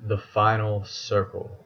The Final Circle.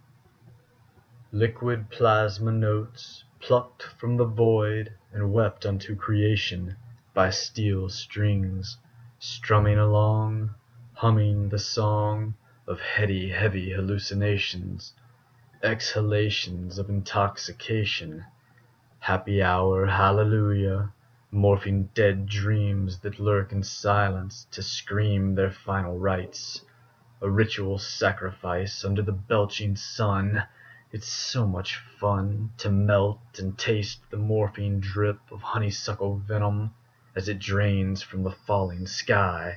Liquid plasma notes plucked from the void and wept unto creation by steel strings, strumming along, humming the song of heady, heavy hallucinations, exhalations of intoxication, happy hour hallelujah, morphing dead dreams that lurk in silence to scream their final rites. A ritual sacrifice under the belching sun. It's so much fun to melt and taste the morphine drip of honeysuckle venom as it drains from the falling sky.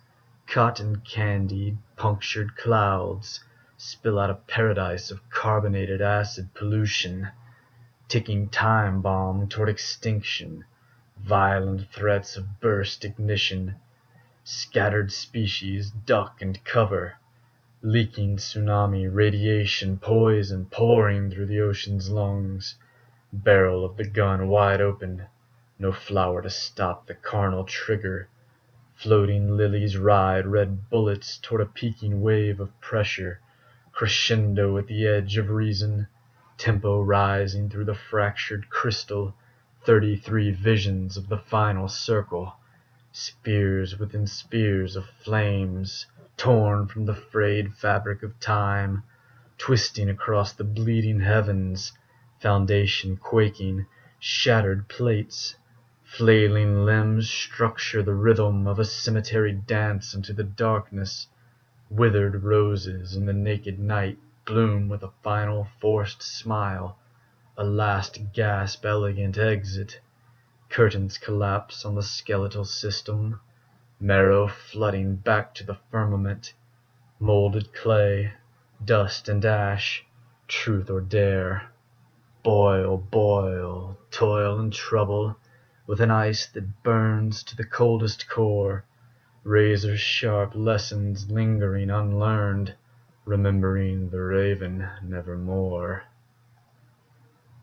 Cotton candied, punctured clouds spill out a paradise of carbonated acid pollution, ticking time bomb toward extinction, violent threats of burst ignition. Scattered species duck and cover, leaking tsunami radiation poison pouring through the ocean's lungs. Barrel of the gun wide open, no flower to stop the carnal trigger. Floating lilies ride red bullets toward a peaking wave of pressure, crescendo at the edge of reason, tempo rising through the fractured crystal. 33 visions of the final circle. Spears within spears of flames, torn from the frayed fabric of time, twisting across the bleeding heavens, foundation quaking, shattered plates, flailing limbs structure the rhythm of a cemetery dance into the darkness. Withered roses in the naked night bloom with a final forced smile, a last gasp elegant exit. Curtains collapse on the skeletal system, marrow flooding back to the firmament. Molded clay, dust and ash, truth or dare. Boil, boil, toil and trouble, with an ice that burns to the coldest core. Razor sharp lessons lingering unlearned, remembering the raven nevermore.